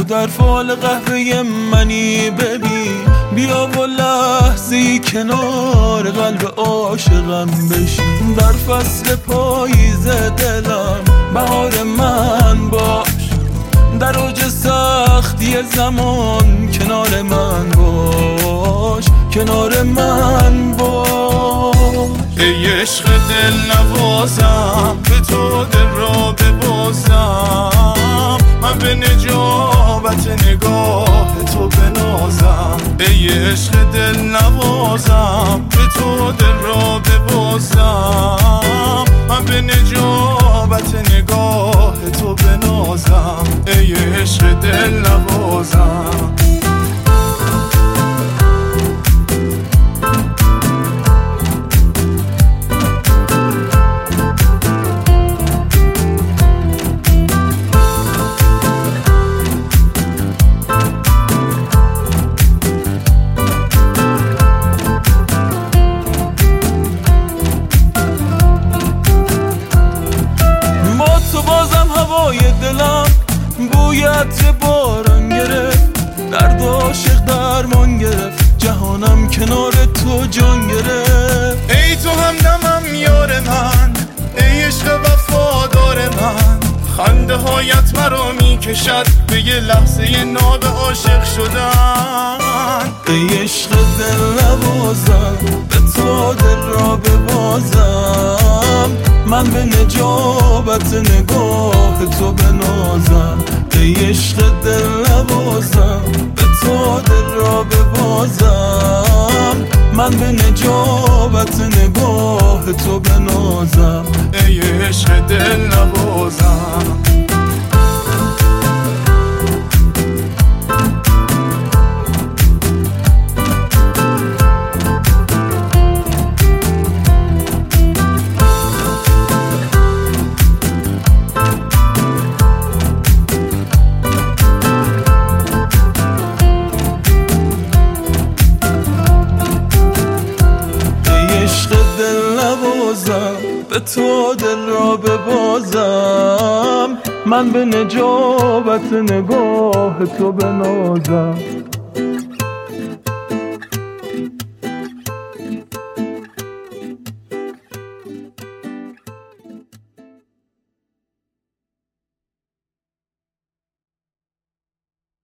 در فال قهوه منی ببین، بیا و لحظه‌ای کنار قلب عاشقم بشین. در فصل پاییز دلم بهار من باش، در اوج سختی زمان کنار من باش، کنار من باش. ای عشق دل نوازم، به تو دل را ببازم، من به نجابت نگاه تو بنازم. ای عشق دل نوازم، به تو دل را ببازم، من به نجابت نگاه تو بنازم. ای عشق دل نوازم. هوای دلم بوی عطر باران گرفت، درد عاشق درمان گرفت، جهانم کنار تو جان گرفت. ای تو همدمم یار من، ای عشق وفادار من، خنده هایت مرا میکشد به یه لحظه ناب عاشق شدن. ای عشق دل نوازم، به تو دل را ببازم، من به نجابت نگاه تو بنازم. ای عشق دل نوازم، به تو دل را ببازم، من به نجابت نگاه تو بنازم. ای عشق دل نوازم. به تو دل را ببازم، من به نجابت نگاه تو بنازم.